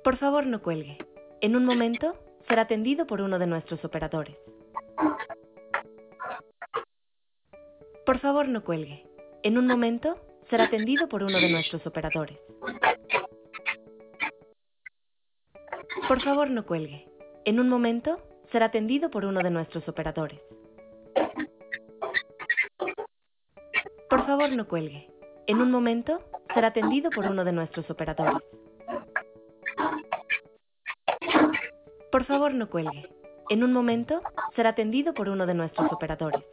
Por favor, no cuelgue. En un momento será atendido por uno de nuestros operadores. Por favor, no cuelgue. En un momento será atendido por uno de nuestros operadores. Por favor, no cuelgue. En un momento será atendido por uno de nuestros operadores. Por favor, no cuelgue. En un momento será atendido por uno de nuestros operadores. Por favor, no cuelgue. En un momento será atendido por uno de nuestros operadores.